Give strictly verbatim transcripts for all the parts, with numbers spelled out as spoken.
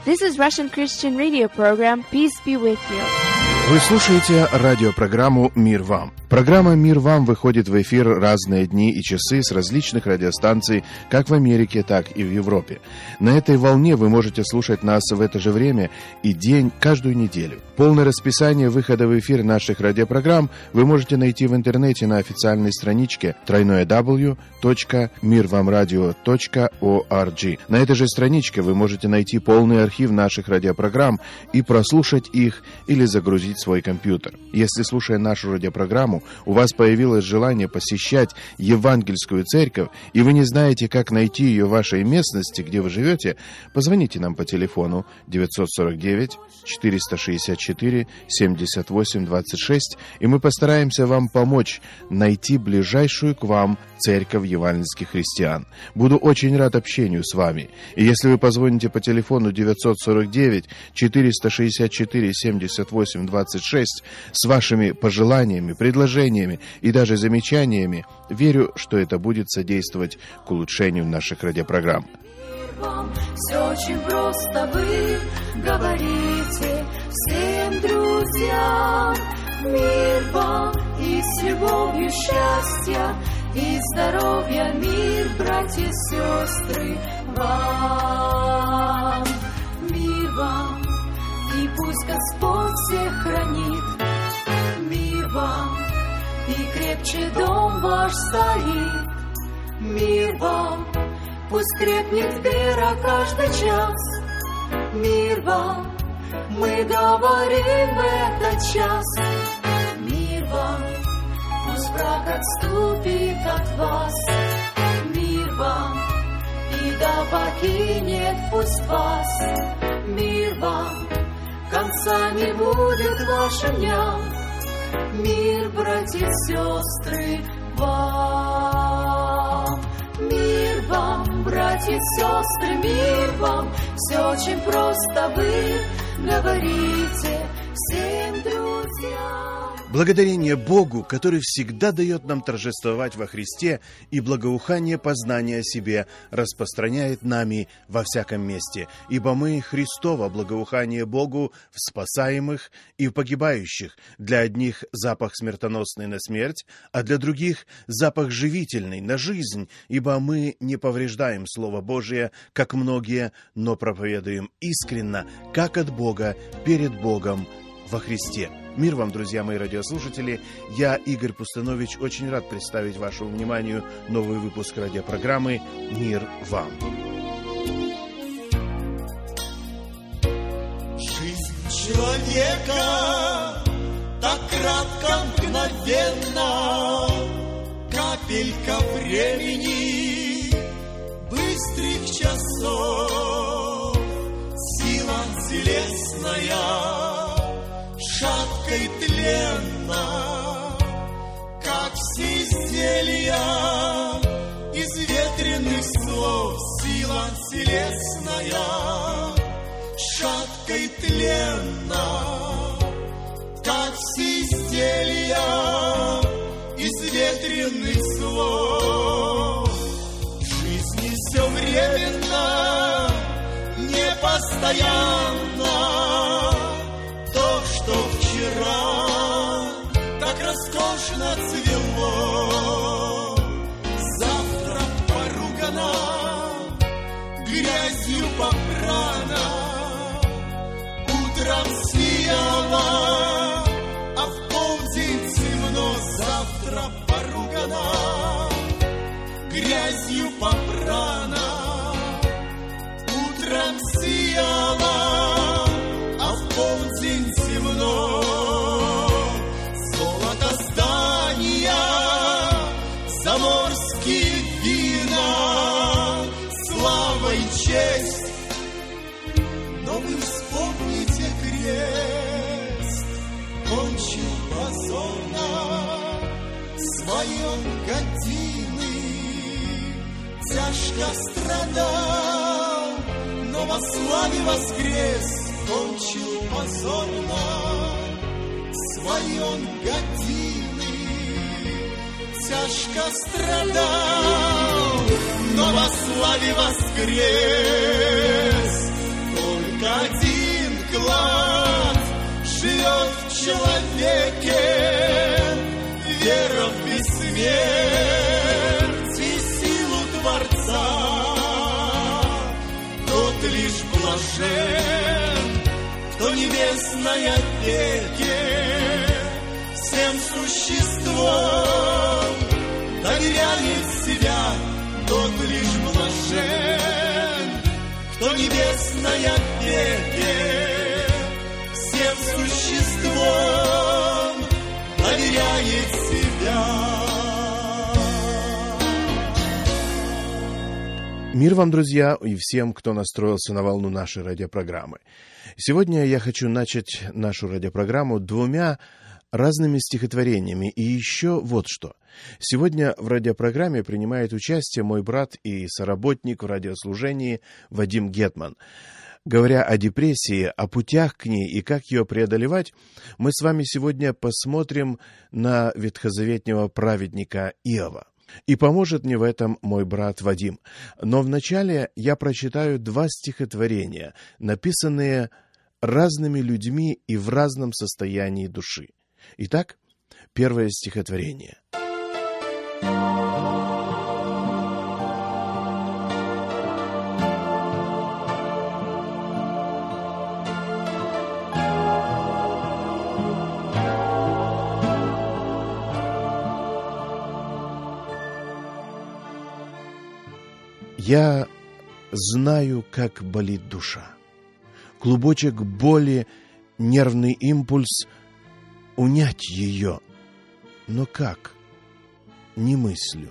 This is Russian Christian radio program. Peace be with you. Вы слушаете радиопрограмму «Мир вам». Программа «Мир вам» выходит в эфир разные дни и часы с различных радиостанций, как в Америке, так и в Европе. На этой волне вы можете слушать нас в это же время и день каждую неделю. Полное расписание выхода в эфир наших радиопрограмм вы можете найти в интернете на официальной страничке дабл ю дабл ю дабл ю точка мир вам радио точка орг. На этой же страничке вы можете найти полный архив наших радиопрограмм и прослушать их или загрузить свой компьютер. Если, слушая нашу радиопрограмму, у вас появилось желание посещать евангельскую церковь, и вы не знаете, как найти ее в вашей местности, где вы живете, позвоните нам по телефону девять сорок девять четыреста шестьдесят четыре семьдесят восемь двадцать шесть, и мы постараемся вам помочь найти ближайшую к вам церковь евангельских христиан. Буду очень рад общению с вами. И если вы позвоните по телефону девять сорок девять четыреста шестьдесят четыре семьдесят восемь двадцать шесть с вашими пожеланиями, предложениями и даже замечаниями, верю, что это будет содействовать к улучшению наших радиопрограмм. Все очень просто, вы говорите всем друзьям. Мир вам и с любовью счастья и здоровья, мир, братья и сестры, вам. Мир вам, и пусть Господь всех хранит. Мир вам, и крепче дом ваш стоит. Мир вам, пусть крепнет вера каждый час. Мир вам, мы говорим в этот час. Мир вам, пусть враг отступит от вас. Мир вам, и да покинет пусть вас. Мир вам, конца не будет вашим дням. Мир, братья и сестры, вам. Мир вам, братья и сестры, мир вам. Все очень просто, вы говорите всем друзьям. Благодарение Богу, который всегда дает нам торжествовать во Христе, и благоухание познания о себе распространяет нами во всяком месте, ибо мы Христово благоухание Богу в спасаемых и в погибающих. Для одних запах смертоносный на смерть, а для других запах живительный на жизнь, ибо мы не повреждаем Слово Божие, как многие, но проповедуем искренно, как от Бога, перед Богом во Христе. Мир вам, друзья мои радиослушатели! Я, Игорь Пустанович, очень рад представить вашему вниманию новый выпуск радиопрограммы «Мир вам». Жизнь человека так кратко, мгновенно, капелька времени, быстрых часов, сила телесная, шатко и тленно, как все изделия из ветреных слов, сила телесная, шатко и тленно, как все изделия из ветреных слов. Жизнь все временно, непостоянно. То, что вчера так роскошно цвело, завтра поругано, грязью попрано, утром сияло, а в полдень темно. Завтра поругано, грязью попрано, утром сияло, а в полдень темно. Золото здания, заморские вина, слава и честь. Но вы вспомните крест, кончил позорно своем годины, тяжко страдал, но во славе воскрес. Кончил позорно своем годины, тяжко страдал, но во славе воскрес. Только человеке вера в бессмерть и силу Творца. Тот лишь блажен, кто небесной опеке всем существом доверяет себя. Тот лишь блажен, кто небесной опеке всем существом доверяет себя. Мир вам, друзья, и всем, кто настроился на волну нашей радиопрограммы. Сегодня я хочу начать нашу радиопрограмму двумя разными стихотворениями. И еще вот что. Сегодня в радиопрограмме принимает участие мой брат и соработник в радиослужении Вадим Гетман. Говоря о депрессии, о путях к ней и как ее преодолевать, мы с вами сегодня посмотрим на ветхозаветнего праведника Иова. И поможет мне в этом мой брат Вадим. Но вначале я прочитаю два стихотворения, написанные разными людьми и в разном состоянии души. Итак, первое стихотворение. Я знаю, как болит душа. Клубочек боли, нервный импульс — унять ее. Но как? Не мыслю.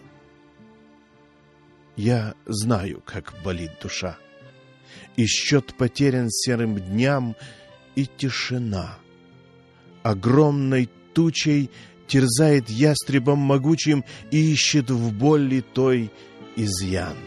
Я знаю, как болит душа. И счет потерян серым дням, и тишина. Огромной тучей терзает ястребом могучим и ищет в боли той изъян.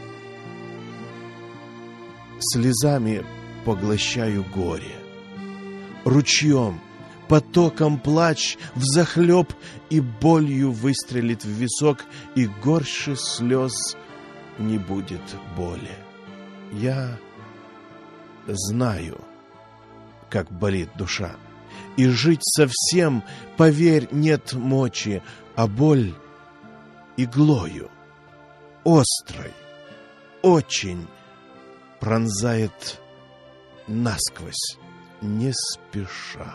Слезами поглощаю горе, ручьем, потоком плач взахлеб, и болью выстрелит в висок, и горше слез не будет боли. Я знаю, как болит душа, и жить совсем, поверь, нет мочи, а боль иглою, острой, очень пронзает насквозь, не спеша.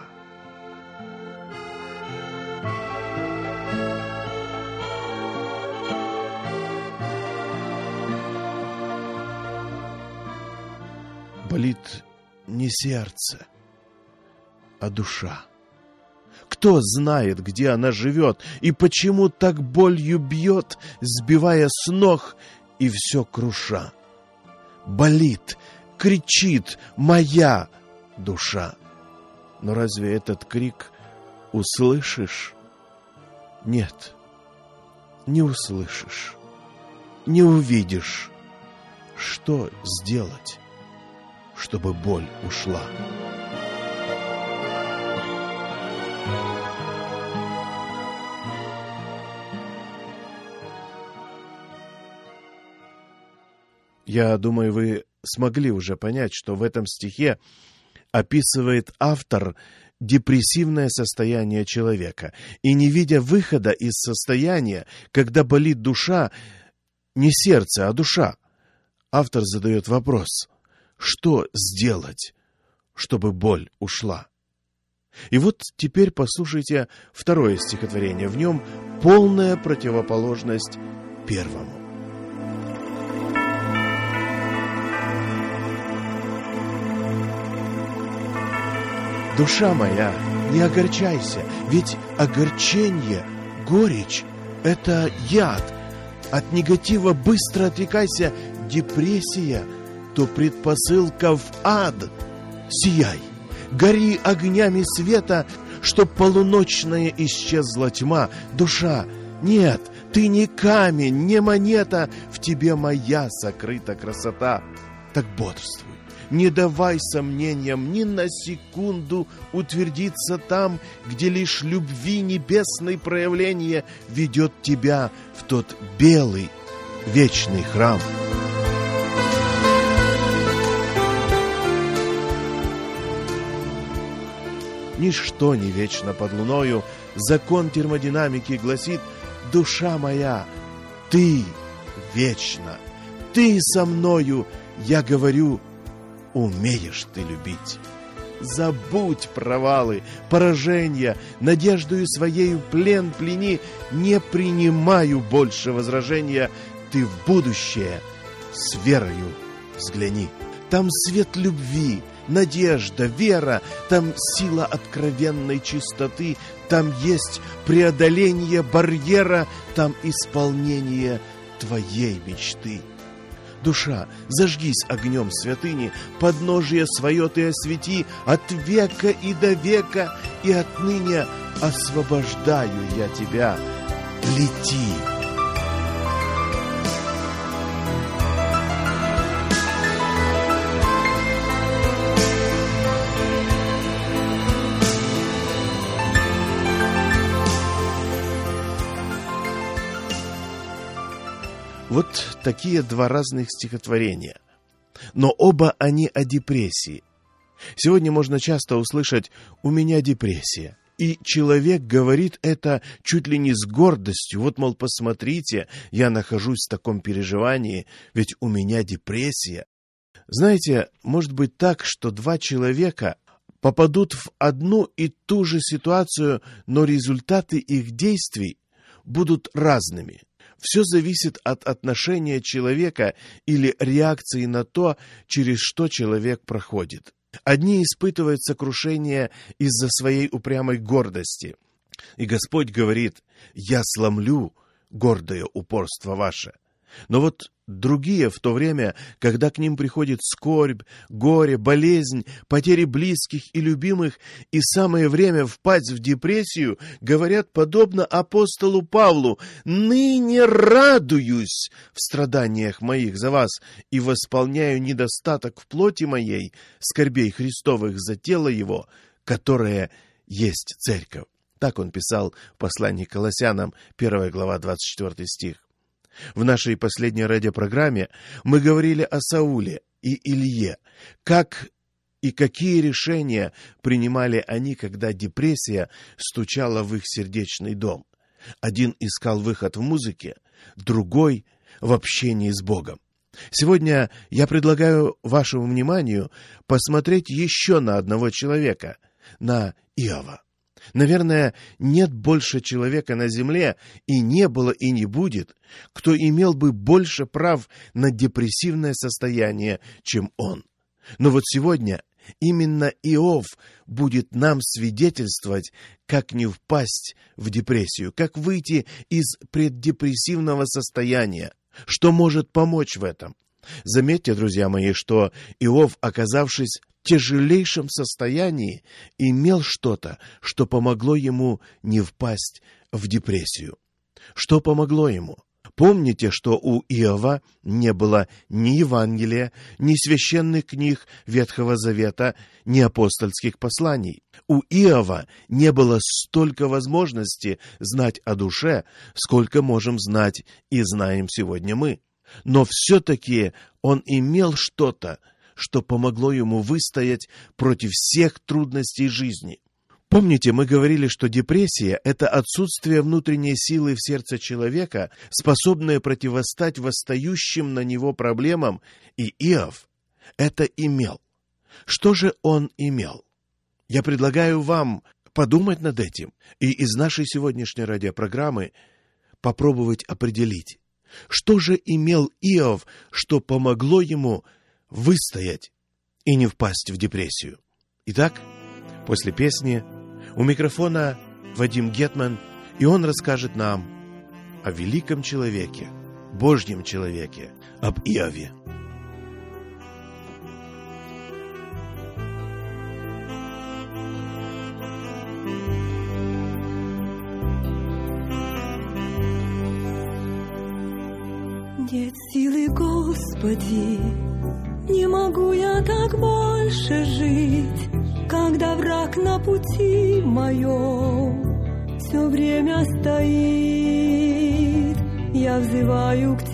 Болит не сердце, а душа. Кто знает, где она живет, и почему так болью бьет, сбивая с ног и все круша. Болит, кричит моя душа. Но разве этот крик услышишь? Нет, не услышишь, не увидишь. Что сделать, чтобы боль ушла? Я думаю, вы смогли уже понять, что в этом стихе описывает автор депрессивное состояние человека. И не видя выхода из состояния, когда болит душа, не сердце, а душа, автор задает вопрос: что сделать, чтобы боль ушла? И вот теперь послушайте второе стихотворение. В нем полная противоположность первому. Душа моя, не огорчайся, ведь огорчение, горечь — это яд. От негатива быстро отрекайся. Депрессия — то предпосылка в ад. Сияй, гори огнями света, чтоб полуночная исчезла тьма. Душа, нет, ты не камень, не монета, в тебе моя сокрыта красота. Так бодрствуй. Не давай сомнениям ни на секунду утвердиться там, где лишь любви небесной проявление ведет тебя в тот белый вечный храм. ничто не вечно под луною. Закон термодинамики гласит: душа моя, ты вечна, ты со мною, я говорю, умеешь ты любить. Забудь провалы, поражения, надеждою своею плен плени, не принимаю больше возражения, ты в будущее с верою взгляни. Там свет любви, надежда, вера, там сила откровенной чистоты, там есть преодоление барьера, там исполнение твоей мечты. Душа, зажгись огнем святыни, подножие свое ты освети, от века и до века, и отныне освобождаю я тебя. Лети! Вот такие два разных стихотворения. Но оба они о депрессии. Сегодня можно часто услышать «у меня депрессия». И человек говорит это чуть ли не с гордостью. Вот, мол, посмотрите, я нахожусь в таком переживании, ведь у меня депрессия. Знаете, может быть так, что два человека попадут в одну и ту же ситуацию, но результаты их действий будут разными. Все зависит от отношения человека или реакции на то, через что человек проходит. Одни испытывают сокрушение из-за своей упрямой гордости. И Господь говорит: «Я сломлю гордое упорство ваше». Но вот другие в то время, когда к ним приходит скорбь, горе, болезнь, потери близких и любимых, и самое время впасть в депрессию, говорят подобно апостолу Павлу: «Ныне радуюсь в страданиях моих за вас и восполняю недостаток в плоти моей, скорбей Христовых за тело его, которое есть церковь». Так он писал в послании к Колоссянам, первая глава, двадцать четвёртый стих. В нашей последней радиопрограмме мы говорили о Сауле и Илье, как и какие решения принимали они, когда депрессия стучала в их сердечный дом. Один искал выход в музыке, другой — в общении с Богом. Сегодня я предлагаю вашему вниманию посмотреть еще на одного человека, на Иова. Наверное, нет больше человека на земле, и не было, и не будет, кто имел бы больше прав на депрессивное состояние, чем он. Но вот сегодня именно Иов будет нам свидетельствовать, как не впасть в депрессию, как выйти из преддепрессивного состояния, что может помочь в этом. Заметьте, друзья мои, что Иов, оказавшись в тяжелейшем состоянии, имел что-то, что помогло ему не впасть в депрессию. Что помогло ему? Помните, что у Иова не было ни Евангелия, ни священных книг Ветхого Завета, ни апостольских посланий. У Иова не было столько возможностей знать о душе, сколько можем знать и знаем сегодня мы. Но все-таки он имел что-то, что помогло ему выстоять против всех трудностей жизни. Помните, мы говорили, что депрессия – это отсутствие внутренней силы в сердце человека, способное противостать восстающим на него проблемам, и Иов это имел. Что же он имел? Я предлагаю вам подумать над этим и из нашей сегодняшней радиопрограммы попробовать определить, что же имел Иов, что помогло ему выстоять и не впасть в депрессию. Итак, после песни у микрофона Вадим Гетман, и он расскажет нам о великом человеке, Божьем человеке, об Иове. Нет силы, Господи, не могу я так больше жить, когда враг на пути моем все время стоит. Я взываю к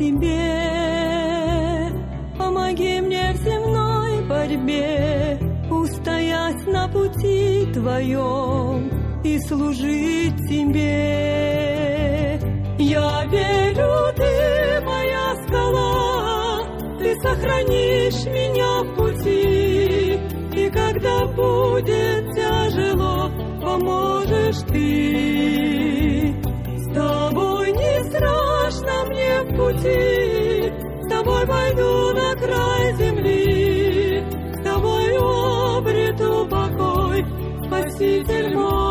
Тебе, помоги мне в земной борьбе устоять стоять на пути Твоем и служить Тебе. Я верю, Ты моя скала, Ты сохранишь меня в пути, и когда будет тяжело, поможешь Ты. С Тобой не страшно мне в пути, с Тобой пойду на край земли, с Тобою обрету покой, Спаситель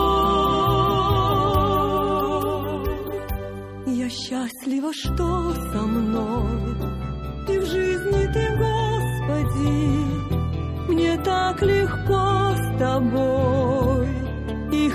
мой. Я счастлива, что со мной, и в жизни Ты, Господи. Мне так легко с Тобой и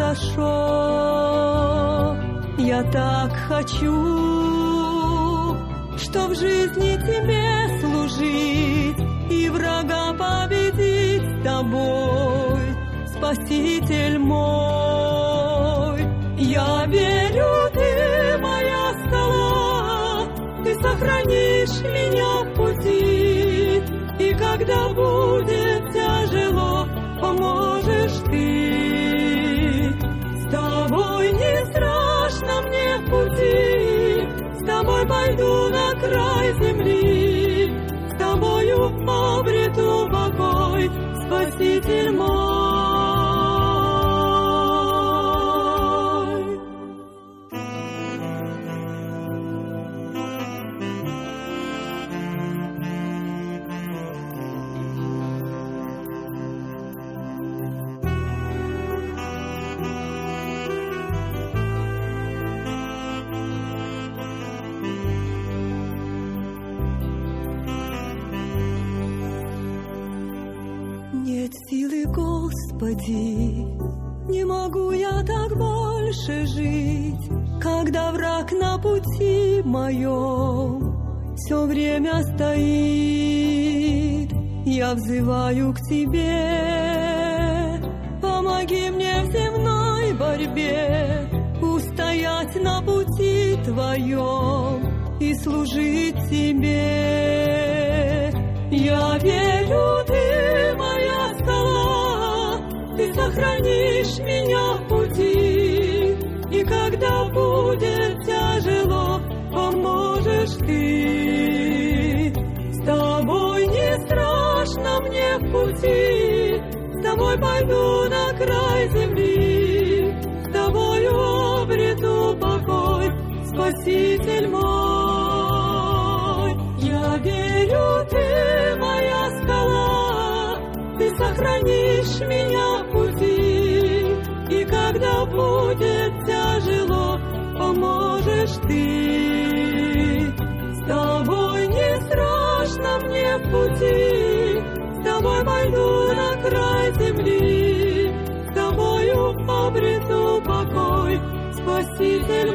хорошо. Я так хочу, что в жизни Тебе служить и врага победить с Тобой, Спаситель мой. Я верю, Ты моя скала, Ты сохранишь меня в пути, и когда будет тяжело, поможешь Ты. С Тобой не страшно мне в пути, с Тобой пойду на край земли, с Тобою обрету покой, Спаситель мой. Нет силы, Господи, не могу я так больше жить, когда враг на пути моем все время стоит. Я взываю к Тебе, помоги мне в земной борьбе устоять на пути Твоем и служить Тебе. Я верю, Ты моя скала, Ты сохранишь меня в пути, и когда будет тяжело, поможешь Ты. С Тобой не страшно мне в пути, с Тобой пойду на край земли, с Тобою обрету покой, Спаситель мой. Я верю, Ты моя скала, Ты сохранишь меня в пути, и когда будет тяжело, поможешь Ты. С Тобой не страшно мне в пути, с Тобой пойду на край земли, с Тобою обрету покой, Спаситель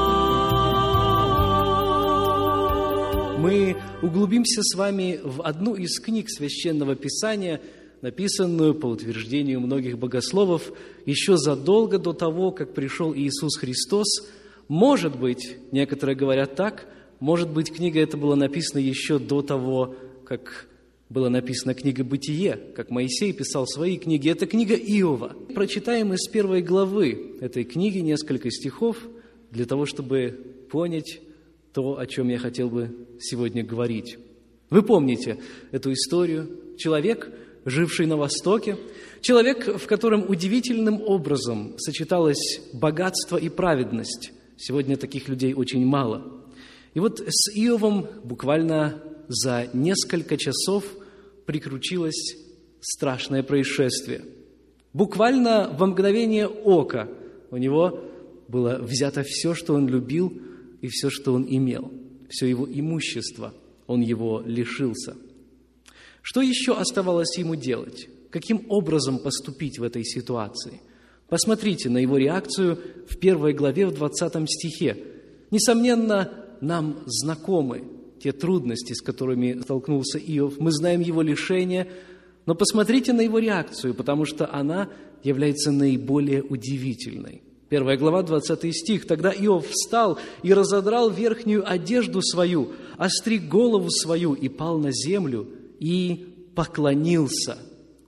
мой. Мы углубимся с вами в одну из книг Священного Писания, написанную, по утверждению многих богословов, еще задолго до того, как пришел Иисус Христос. Может быть, некоторые говорят так, может быть, книга эта была написана еще до того, как была написана книга «Бытие», как Моисей писал свои книги. Это книга Иова. Прочитаем из первой главы этой книги несколько стихов для того, чтобы понять то, о чем я хотел бы сегодня говорить. Вы помните эту историю. Человек, живший на Востоке, человек, в котором удивительным образом сочеталось богатство и праведность. Сегодня таких людей очень мало. И вот с Иовом буквально за несколько часов приключилось страшное происшествие. Буквально во мгновение ока у него было взято все, что он любил, и все, что он имел, все его имущество, он его лишился. Что еще оставалось ему делать? Каким образом поступить в этой ситуации? Посмотрите на его реакцию в первой главе, в двадцатом стихе. Несомненно, нам знакомы те трудности, с которыми столкнулся Иов. Мы знаем его лишение, но посмотрите на его реакцию, потому что она является наиболее удивительной. Первая глава, двадцатый стих. «Тогда Иов встал и разодрал верхнюю одежду свою, остриг голову свою и пал на землю, и поклонился,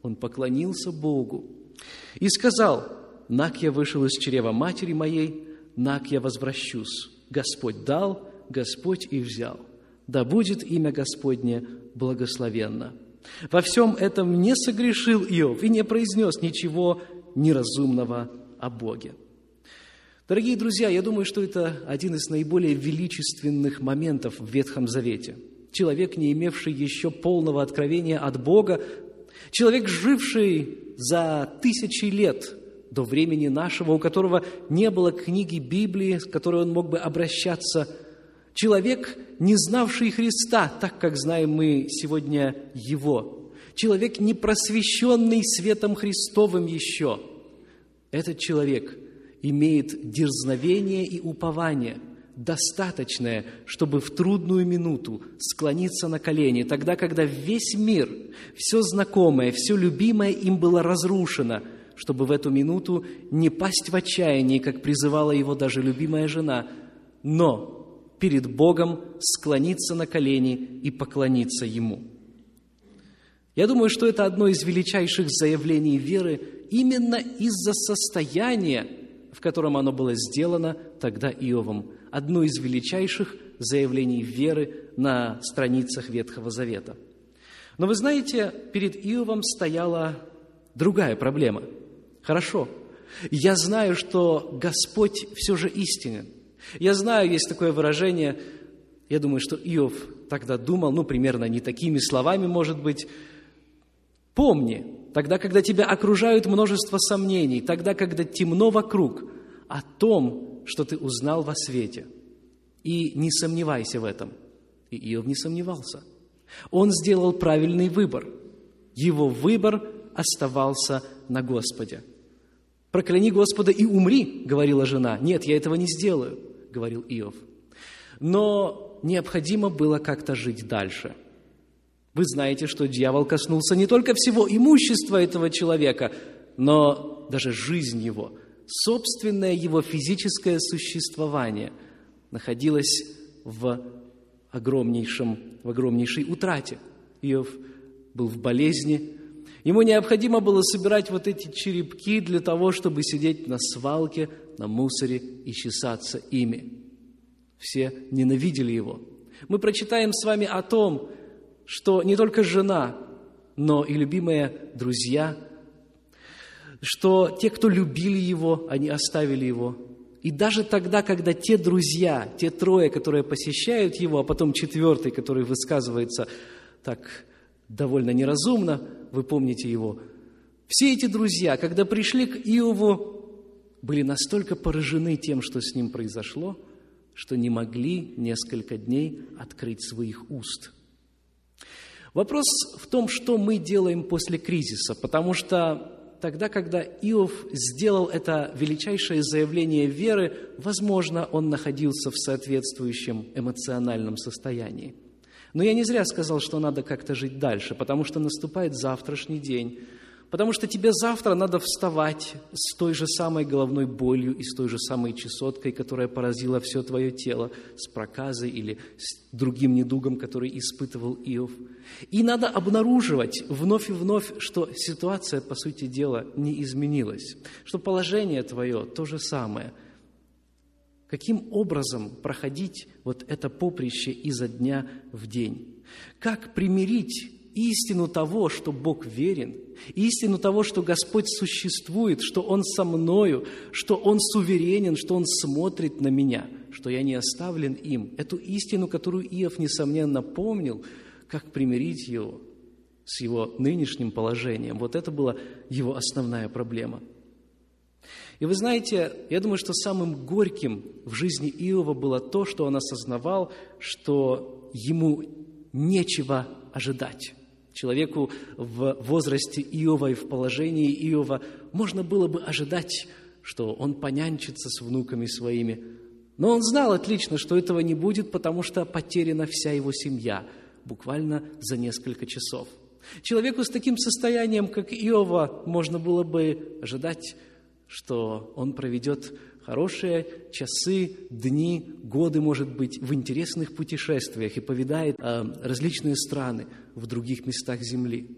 Он поклонился Богу и сказал: «Нак я вышел из чрева матери моей, нак я возвращусь. Господь дал, Господь и взял. Да будет имя Господне благословенно». Во всем этом не согрешил Иов и не произнес ничего неразумного о Боге. Дорогие друзья, я думаю, что это один из наиболее величественных моментов в Ветхом Завете. Человек, не имевший еще полного откровения от Бога, человек, живший за тысячи лет до времени нашего, у которого не было книги Библии, с которой он мог бы обращаться, человек, не знавший Христа, так как знаем мы сегодня Его, человек, не просвещенный светом Христовым еще, этот человек имеет дерзновение и упование, достаточное, чтобы в трудную минуту склониться на колени, тогда, когда весь мир, все знакомое, все любимое им было разрушено, чтобы в эту минуту не пасть в отчаяние, как призывала его даже любимая жена, но перед Богом склониться на колени и поклониться Ему. Я думаю, что это одно из величайших заявлений веры именно из-за состояния, в котором оно было сделано тогда Иовом. Одно из величайших заявлений веры на страницах Ветхого Завета. Но вы знаете, перед Иовом стояла другая проблема. Хорошо, я знаю, что Господь все же истинен. Я знаю, есть такое выражение, я думаю, что Иов тогда думал, ну, примерно не такими словами, может быть: «Помни, тогда, когда тебя окружают множество сомнений, тогда, когда темно вокруг, о том, что ты узнал во свете, и не сомневайся в этом». И Иов не сомневался. Он сделал правильный выбор. Его выбор оставался на Господе. «Прокляни Господа и умри», — говорила жена. «Нет, я этого не сделаю», — говорил Иов. Но необходимо было как-то жить дальше. Вы знаете, что дьявол коснулся не только всего имущества этого человека, но даже жизнь его, собственное его физическое существование находилось в огромнейшем, в огромнейшей утрате. Иов был в болезни. Ему необходимо было собирать вот эти черепки для того, чтобы сидеть на свалке, на мусоре и чесаться ими. Все ненавидели его. Мы прочитаем с вами о том, что не только жена, но и любимые друзья, что те, кто любили его, они оставили его. И даже тогда, когда те друзья, те трое, которые посещают его, а потом четвертый, который высказывается так довольно неразумно, вы помните его, все эти друзья, когда пришли к Иову, были настолько поражены тем, что с ним произошло, что не могли несколько дней открыть своих уст. Вопрос в том, что мы делаем после кризиса, потому что тогда, когда Иов сделал это величайшее заявление веры, возможно, он находился в соответствующем эмоциональном состоянии. Но я не зря сказал, что надо как-то жить дальше, потому что наступает завтрашний день, потому что тебе завтра надо вставать с той же самой головной болью и с той же самой чесоткой, которая поразила все твое тело, с проказой или с другим недугом, который испытывал Иов. И надо обнаруживать вновь и вновь, что ситуация, по сути дела, не изменилась, что положение твое то же самое. Каким образом проходить вот это поприще изо дня в день? Как примирить истину того, что Бог верен, истину того, что Господь существует, что Он со мною, что Он суверенен, что Он смотрит на меня, что я не оставлен им. Эту истину, которую Иов, несомненно, помнил, как примирить его с его нынешним положением. Вот это была его основная проблема. И вы знаете, я думаю, что самым горьким в жизни Иова было то, что он осознавал, что ему нечего ожидать. Человеку в возрасте Иова и в положении Иова можно было бы ожидать, что он понянчится с внуками своими. Но он знал отлично, что этого не будет, потому что потеряна вся его семья, буквально за несколько часов. Человеку с таким состоянием, как Иова, можно было бы ожидать, что он проведет хорошие часы, дни, годы, может быть, в интересных путешествиях и повидает э, различные страны в других местах земли.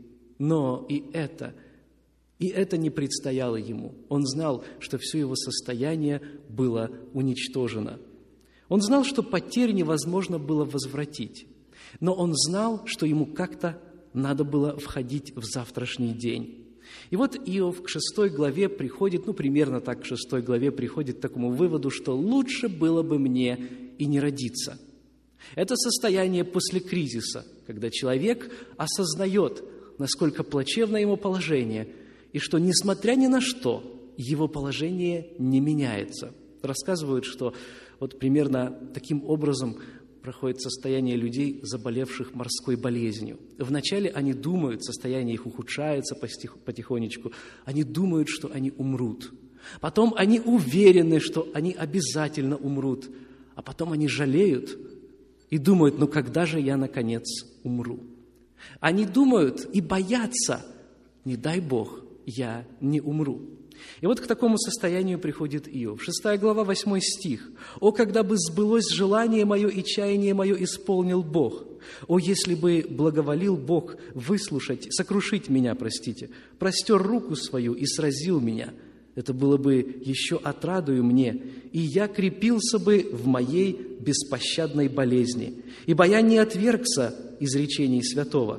Но и это, и это не предстояло ему. Он знал, что все его состояние было уничтожено. Он знал, что потерь невозможно было возвратить. Но он знал, что ему как-то надо было входить в завтрашний день. И вот Иов к шестой главе приходит, ну, примерно так к шестой главе приходит к такому выводу, что лучше было бы мне и не родиться. Это состояние после кризиса, когда человек осознает, насколько плачевно его положение, и что, несмотря ни на что, его положение не меняется. Рассказывают, что вот примерно таким образом проходит состояние людей, заболевших морской болезнью. Вначале они думают, состояние их ухудшается потихонечку, они думают, что они умрут. Потом они уверены, что они обязательно умрут. А потом они жалеют и думают, ну когда же я, наконец, умру? Они думают и боятся, не дай Бог, я не умру. И вот к такому состоянию приходит Иов. Шестая глава, восьмой стих. «О, когда бы сбылось желание мое и чаяние мое исполнил Бог! О, если бы благоволил Бог выслушать, сокрушить меня, простите, простер руку свою и сразил меня, это было бы еще отрадою мне, и я крепился бы в моей беспощадной болезни, ибо я не отвергся изречений святого».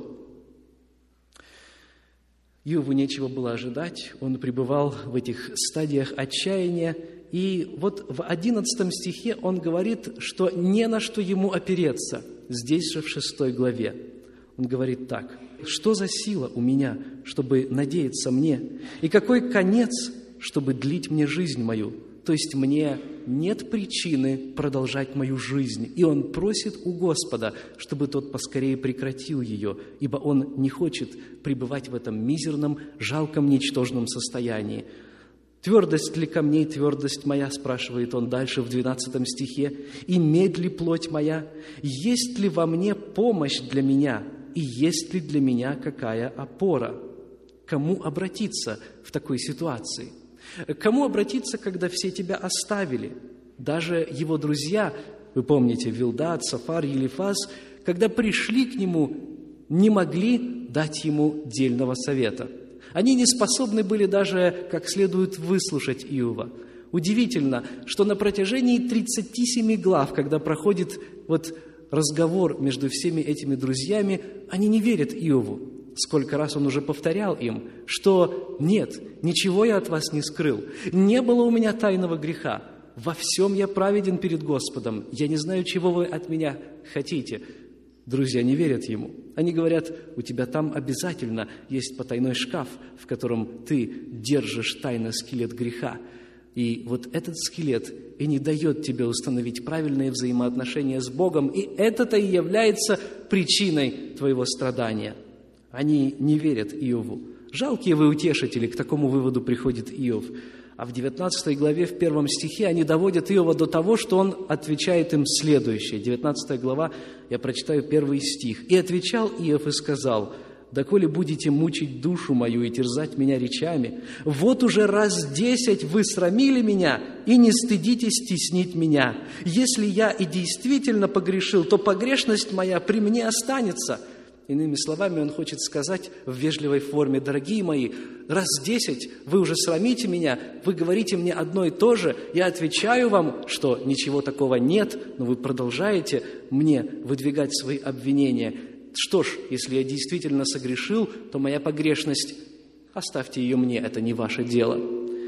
Иову нечего было ожидать, он пребывал в этих стадиях отчаяния, и вот в одиннадцатом стихе он говорит, что не на что ему опереться, здесь же в шестой главе. Он говорит так: «Что за сила у меня, чтобы надеяться мне, и какой конец, чтобы длить мне жизнь мою?» То есть мне нет причины продолжать мою жизнь. И он просит у Господа, чтобы тот поскорее прекратил ее, ибо он не хочет пребывать в этом мизерном, жалком, ничтожном состоянии. «Твердость ли камней, твердость моя?» – спрашивает он дальше в двенадцатом стихе. «И медь ли плоть моя? Есть ли во мне помощь для меня? И есть ли для меня какая опора?» Кому обратиться в такой ситуации? К кому обратиться, когда все тебя оставили? Даже его друзья, вы помните, Вилдад, Сафар, Елифаз, когда пришли к нему, не могли дать ему дельного совета. Они не способны были даже как следует выслушать Иова. Удивительно, что на протяжении тридцати семи глав, когда проходит вот разговор между всеми этими друзьями, они не верят Иову. Сколько раз он уже повторял им, что «нет, ничего я от вас не скрыл, не было у меня тайного греха, во всем я праведен перед Господом, я не знаю, чего вы от меня хотите». Друзья не верят ему. Они говорят: у тебя там обязательно есть потайной шкаф, в котором ты держишь тайно скелет греха. И вот этот скелет и не дает тебе установить правильные взаимоотношения с Богом, и это-то и является причиной твоего страдания. Они не верят Иову. Жалкие вы утешители, к такому выводу приходит Иов. А в девятнадцатой главе, в первом стихе, они доводят Иова до того, что он отвечает им следующее. девятнадцатая глава, я прочитаю первый стих. «И отвечал Иов и сказал: доколе будете мучить душу мою и терзать меня речами, вот уже раз десять вы срамили меня и не стыдитесь стеснить меня. Если я и действительно погрешил, то погрешность моя при мне останется». Иными словами, он хочет сказать в вежливой форме: дорогие мои, раз десять вы уже срамите меня, вы говорите мне одно и то же, я отвечаю вам, что ничего такого нет, но вы продолжаете мне выдвигать свои обвинения. Что ж, если я действительно согрешил, то моя погрешность, оставьте ее мне, это не ваше дело.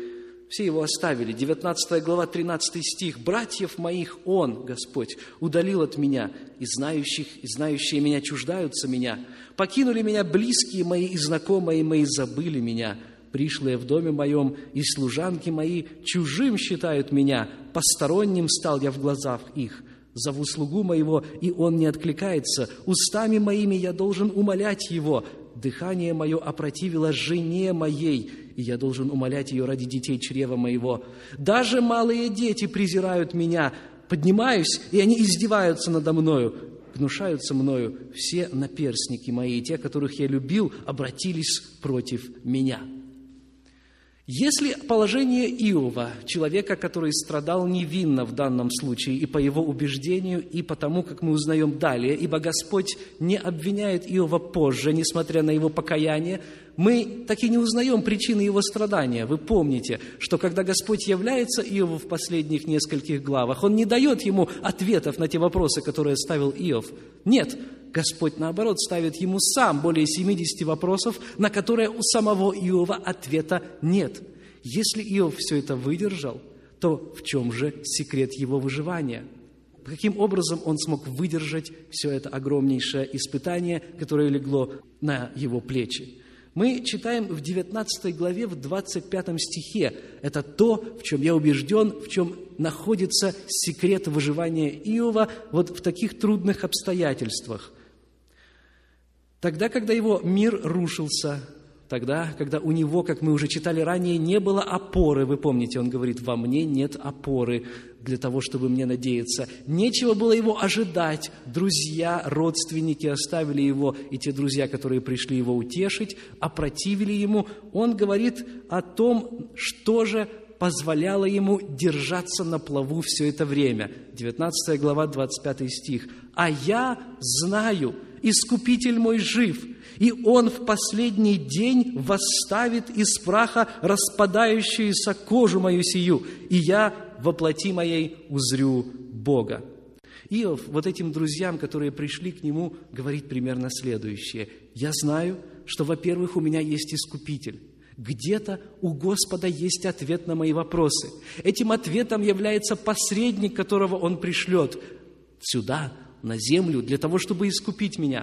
Все его оставили. девятнадцатая глава, тринадцатый стих. «Братьев моих он, Господь, удалил от меня, и знающих, и знающие меня чуждаются меня. Покинули меня близкие мои и знакомые мои, забыли меня. Пришлые в доме моем и служанки мои чужим считают меня. Посторонним стал я в глазах их. Зову слугу моего, и он не откликается. Устами моими я должен умолять его. Дыхание мое опротивило жене моей, и я должен умолять ее ради детей чрева моего. Даже малые дети презирают меня. Поднимаюсь, и они издеваются надо мною, гнушаются мною. Все наперстники мои, те, которых я любил, обратились против меня». Если положение Иова, человека, который страдал невинно в данном случае, и по его убеждению, и по тому, как мы узнаем далее, ибо Господь не обвиняет Иова позже, несмотря на его покаяние, мы так и не узнаем причины его страдания. Вы помните, что когда Господь является Иову в последних нескольких главах, Он не дает ему ответов на те вопросы, которые ставил Иов. Нет, Господь, наоборот, ставит ему сам более семидесяти вопросов, на которые у самого Иова ответа нет. Если Иов все это выдержал, то в чем же секрет его выживания? Каким образом он смог выдержать все это огромнейшее испытание, которое легло на его плечи? Мы читаем в девятнадцатой главе, в двадцать пятом стихе. Это то, в чем я убежден, в чем находится секрет выживания Иова вот в таких трудных обстоятельствах. Тогда, когда его мир рушился, тогда, когда у него, как мы уже читали ранее, не было опоры, вы помните, он говорит, «Во мне нет опоры для того, чтобы мне надеяться». Нечего было его ожидать. Друзья, родственники оставили его, и те друзья, которые пришли его утешить, опротивили ему. Он говорит о том, что же позволяло ему держаться на плаву все это время. девятнадцатая глава, двадцать пятый стих. «А я знаю, Искупитель мой жив, и Он в последний день восставит из праха распадающуюся кожу мою сию, и я во плоти моей узрю Бога». Иов вот этим друзьям, которые пришли к нему, говорит примерно следующее. «Я знаю, что, во-первых, у меня есть Искупитель. Где-то у Господа есть ответ на мои вопросы. Этим ответом является посредник, которого Он пришлет сюда, на землю, для того, чтобы искупить меня.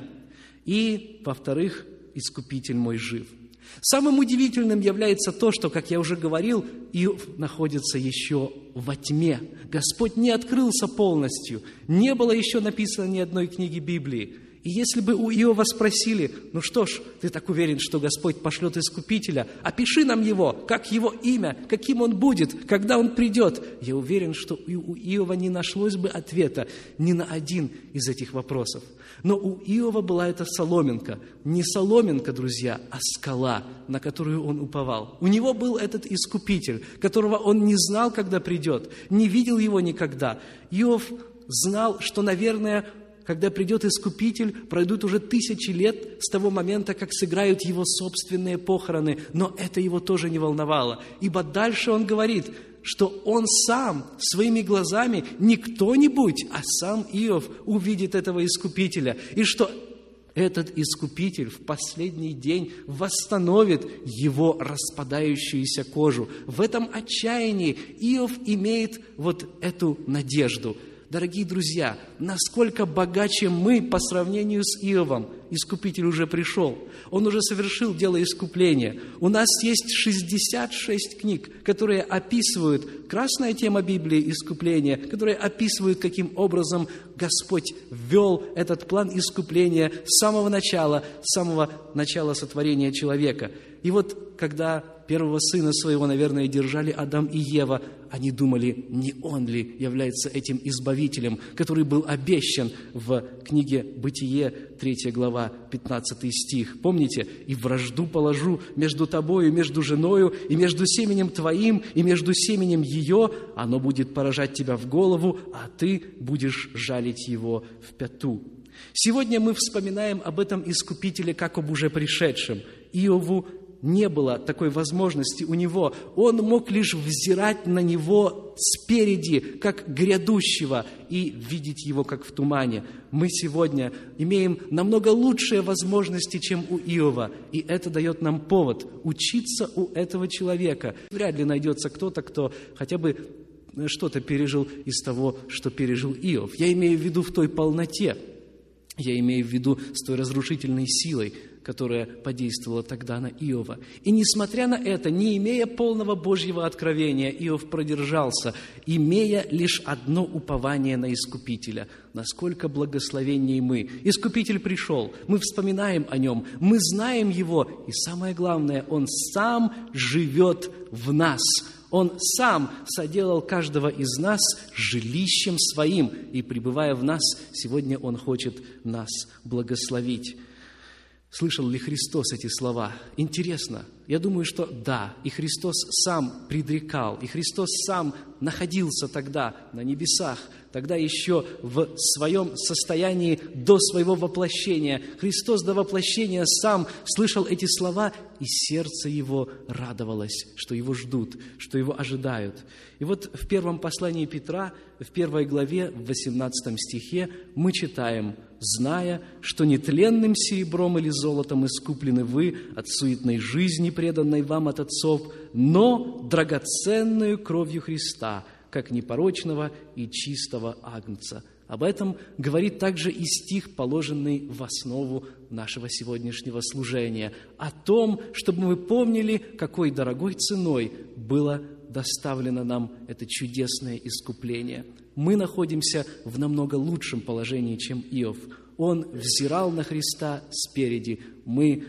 И, во-вторых, Искупитель мой жив». Самым удивительным является то, что, как я уже говорил, Иов находится еще во тьме. Господь не открылся полностью. Не было еще написано ни одной книги Библии. И если бы у Иова спросили, ну что ж, ты так уверен, что Господь пошлет Искупителя, опиши нам его, как его имя, каким он будет, когда он придет. Я уверен, что у Иова не нашлось бы ответа ни на один из этих вопросов. Но у Иова была эта соломинка. Не соломинка, друзья, а скала, на которую он уповал. У него был этот Искупитель, которого он не знал, когда придет, не видел его никогда. Иов знал, что, наверное, когда придет Искупитель, пройдут уже тысячи лет с того момента, как сыграют его собственные похороны, но это его тоже не волновало, ибо дальше он говорит, что он сам своими глазами, не кто-нибудь, а сам Иов увидит этого Искупителя, и что этот Искупитель в последний день восстановит его распадающуюся кожу. В этом отчаянии Иов имеет вот эту надежду. Дорогие друзья, насколько богаче мы по сравнению с Иовом. Искупитель уже пришел. Он уже совершил дело искупления. У нас есть шестьдесят шесть книг, которые описывают, красная тема Библии, искупления, которые описывают, каким образом Господь ввел этот план искупления с самого начала, с самого начала сотворения человека. И вот, когда первого сына своего, наверное, держали Адам и Ева, они думали, не он ли является этим избавителем, который был обещан в книге «Бытие», третья глава, пятнадцатый стих. Помните? «И вражду положу между тобою, между женою, и между семенем твоим, и между семенем ее, оно будет поражать тебя в голову, а ты будешь жалить его в пяту». Сегодня мы вспоминаем об этом Искупителе как об уже пришедшем. Иову не было такой возможности у него. Он мог лишь взирать на него спереди, как грядущего, и видеть его, как в тумане. Мы сегодня имеем намного лучшие возможности, чем у Иова, и это дает нам повод учиться у этого человека. Вряд ли найдется кто-то, кто хотя бы что-то пережил из того, что пережил Иов. Я имею в виду в той полноте, я имею в виду с той разрушительной силой, которая подействовала тогда на Иова. И несмотря на это, не имея полного Божьего откровения, Иов продержался, имея лишь одно упование на Искупителя. Насколько благословенней мы! Искупитель пришел, мы вспоминаем о нем, мы знаем его, и самое главное, он сам живет в нас. Он сам соделал каждого из нас жилищем своим, и, пребывая в нас, сегодня Он хочет нас благословить. Слышал ли Христос эти слова? Интересно. Я думаю, что да. И Христос сам предрекал, и Христос сам находился тогда на небесах, тогда еще в своем состоянии до своего воплощения. Христос до воплощения сам слышал эти слова, и сердце его радовалось, что его ждут, что его ожидают. И вот в первом послании Петра, в первой главе, в восемнадцатом стихе мы читаем: «Зная, что нетленным серебром или золотом искуплены вы от суетной жизни, преданной вам от отцов, но драгоценную кровью Христа, как непорочного и чистого агнца». Об этом говорит также и стих, положенный в основу нашего сегодняшнего служения, о том, чтобы мы помнили, какой дорогой ценой было доставлено нам это чудесное искупление. Мы находимся в намного лучшем положении, чем Иов. Он взирал на Христа спереди. Мы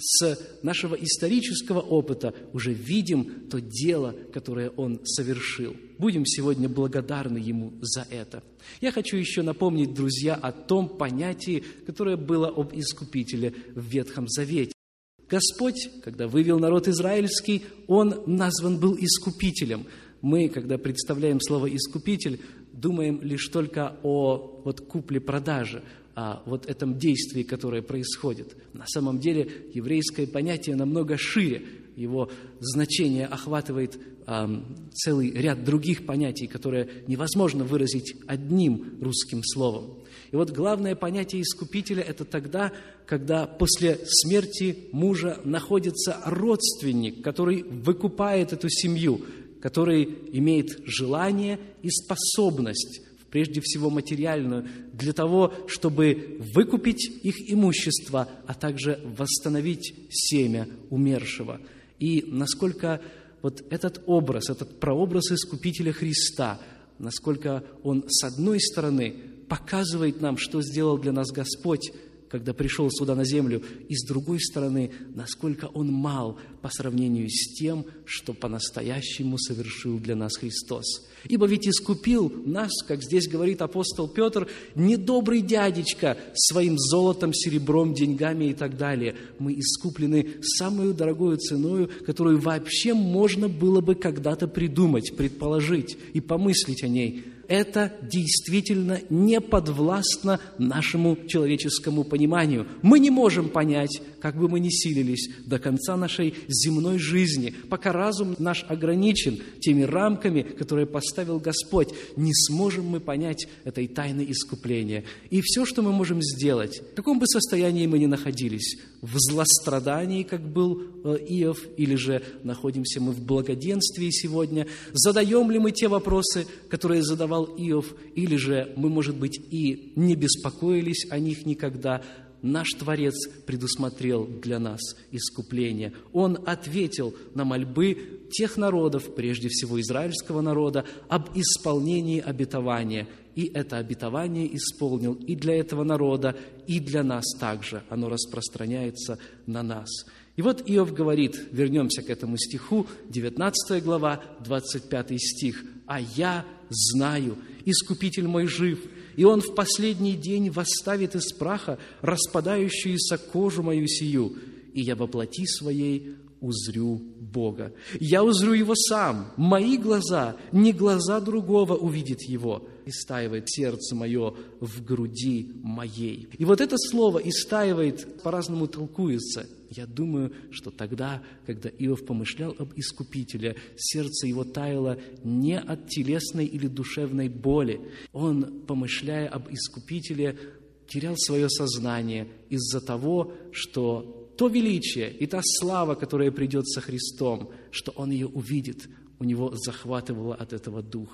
с нашего исторического опыта уже видим то дело, которое Он совершил. Будем сегодня благодарны Ему за это. Я хочу еще напомнить, друзья, о том понятии, которое было об Искупителе в Ветхом Завете. Господь, когда вывел народ израильский, Он назван был Искупителем. Мы, когда представляем слово «искупитель», думаем лишь только о вот, купле-продаже, о вот этом действии, которое происходит. На самом деле еврейское понятие намного шире. Его значение охватывает э, целый ряд других понятий, которые невозможно выразить одним русским словом. И вот главное понятие искупителя – это тогда, когда после смерти мужа находится родственник, который выкупает эту семью, который имеет желание и способность, прежде всего материальную, для того, чтобы выкупить их имущество, а также восстановить семя умершего. И насколько вот этот образ, этот прообраз Искупителя Христа, насколько он, с одной стороны, показывает нам, что сделал для нас Господь, когда пришел сюда на землю, и с другой стороны, насколько Он мал по сравнению с тем, что по-настоящему совершил для нас Христос. Ибо ведь искупил нас, как здесь говорит апостол Петр, не добрый дядечка своим золотом, серебром, деньгами и так далее. Мы искуплены самую дорогую ценою, которую вообще можно было бы когда-то придумать, предположить и помыслить о ней. Это действительно не подвластно нашему человеческому пониманию. Мы не можем понять, как бы мы ни силились, до конца нашей земной жизни, пока разум наш ограничен теми рамками, которые поставил Господь, не сможем мы понять этой тайны искупления. И все, что мы можем сделать, в каком бы состоянии мы ни находились, в злострадании, как был Иов, или же находимся мы в благоденствии сегодня, задаем ли мы те вопросы, которые задавал Иов, или же мы, может быть, и не беспокоились о них никогда. Наш Творец предусмотрел для нас искупление. Он ответил на мольбы тех народов, прежде всего израильского народа, об исполнении обетования. И это обетование исполнил и для этого народа, и для нас также. Оно распространяется на нас. И вот Иов говорит, вернемся к этому стиху, девятнадцатая глава, двадцать пятый стих. «А я знаю, Искупитель мой жив, и Он в последний день восставит из праха распадающуюся кожу мою сию, и я во плоти своей узрю Бога. Я узрю Его сам, мои глаза, не глаза другого увидит Его. Истаивает сердце мое в груди моей». И вот это слово «истаивает» по-разному толкуется. Я думаю, что тогда, когда Иов помышлял об Искупителе, сердце его таяло не от телесной или душевной боли. Он, помышляя об Искупителе, терял свое сознание из-за того, что то величие и та слава, которая придет со Христом, что он ее увидит, у него захватывало от этого дух.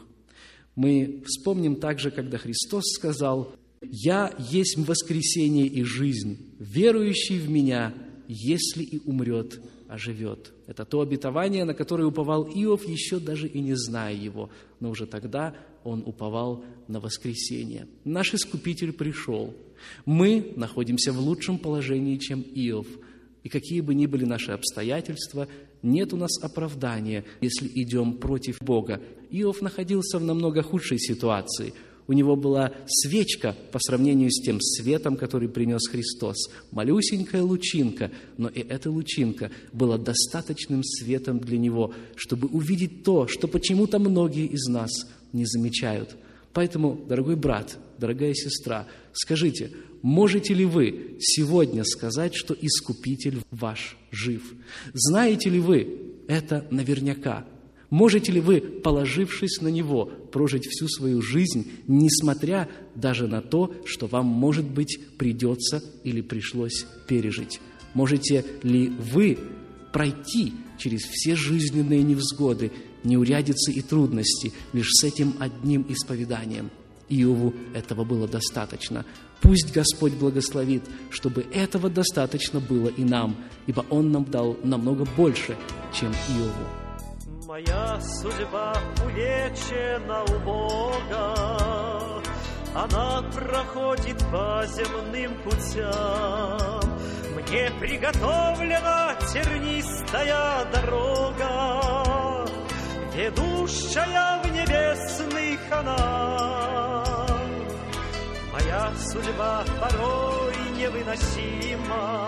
Мы вспомним также, когда Христос сказал: «Я есть воскресение и жизнь, верующий в Меня, если и умрет, оживет». Это то обетование, на которое уповал Иов, еще даже и не зная его, но уже тогда он уповал на воскресение. Наш Искупитель пришел. Мы находимся в лучшем положении, чем Иов. И какие бы ни были наши обстоятельства, нет у нас оправдания, если идем против Бога. Иов находился в намного худшей ситуации. У него была свечка по сравнению с тем светом, который принес Христос. Малюсенькая лучинка, но и эта лучинка была достаточным светом для него, чтобы увидеть то, что почему-то многие из нас не замечают. Поэтому, дорогой брат, дорогая сестра, скажите, можете ли вы сегодня сказать, что Искупитель ваш жив? Знаете ли вы это наверняка? Можете ли вы, положившись на Него, прожить всю свою жизнь, несмотря даже на то, что вам, может быть, придется или пришлось пережить? Можете ли вы пройти через все жизненные невзгоды, неурядицы и трудности лишь с этим одним исповеданием? Иову этого было достаточно. Пусть Господь благословит, чтобы этого достаточно было и нам, ибо Он нам дал намного больше, чем Иову. Моя судьба улечена у Бога, она проходит по земным путям. Мне приготовлена тернистая дорога, ведущая в небесный Ханан. Моя судьба порой невыносима,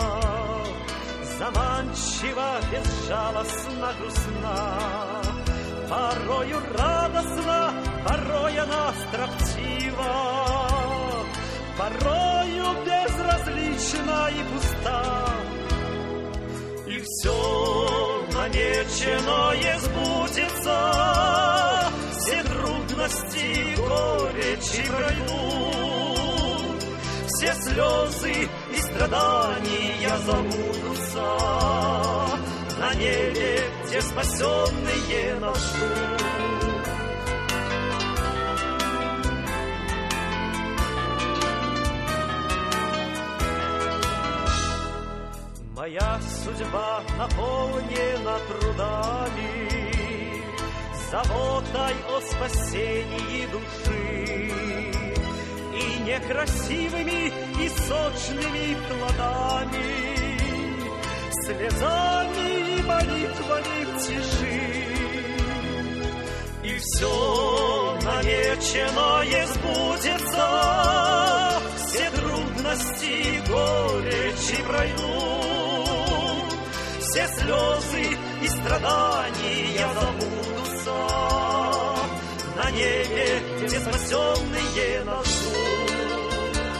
заманчива, безжалостно, грустна. Порою радостна, порой она строптива, порою безразлична и пуста. И все намеченное сбудется, все трудности, горечи пройдут, все слезы и страдания забудутся на небе, где спасенные нас ждут. Моя судьба наполнена трудами, заботой о спасении души, и некрасивыми и сочными плодами, слезами и молитвами в тиши. И все намеченное сбудется, все трудности, горечи пройдут, все слезы и страдания забудутся на небе, где спасенные нас ждут.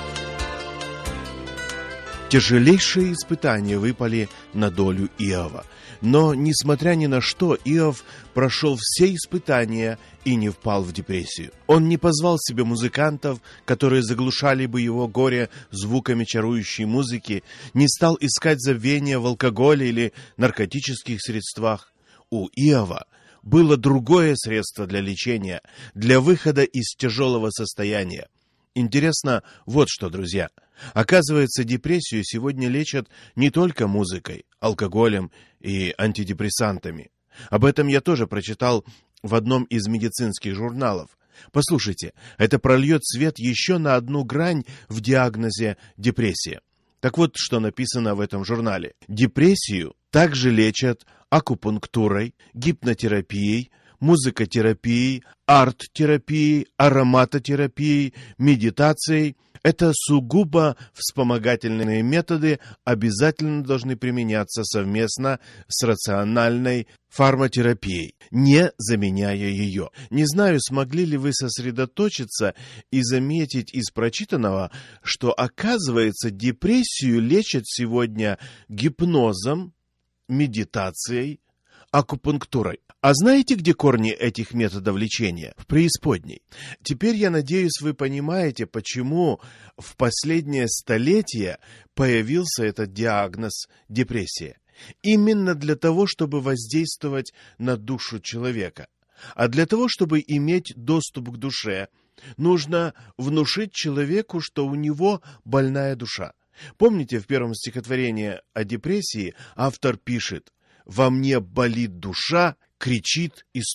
Тяжелейшие испытания выпали на долю Иова. Но, несмотря ни на что, Иов прошел все испытания и не впал в депрессию. Он не позвал себе музыкантов, которые заглушали бы его горе звуками чарующей музыки, не стал искать забвения в алкоголе или наркотических средствах. У Иова было другое средство для лечения, для выхода из тяжелого состояния. Интересно вот что, друзья. Оказывается, депрессию сегодня лечат не только музыкой, алкоголем и антидепрессантами. Об этом я тоже прочитал в одном из медицинских журналов. Послушайте, это прольет свет еще на одну грань в диагнозе депрессия. Так вот, что написано в этом журнале. Депрессию также лечат акупунктурой, гипнотерапией, музыкотерапией, арт-терапией, ароматотерапией, медитацией. Это сугубо вспомогательные методы, обязательно должны применяться совместно с рациональной фармотерапией, не заменяя ее. Не знаю, смогли ли вы сосредоточиться и заметить из прочитанного, что, оказывается, депрессию лечат сегодня гипнозом, медитацией, акупунктурой. А знаете, где корни этих методов лечения? В преисподней. Теперь, я надеюсь, вы понимаете, почему в последнее столетие появился этот диагноз депрессия. Именно для того, чтобы воздействовать на душу человека. А для того, чтобы иметь доступ к душе, нужно внушить человеку, что у него больная душа. Помните, в первом стихотворении о депрессии автор пишет: «Во мне болит душа, кричит и стонет».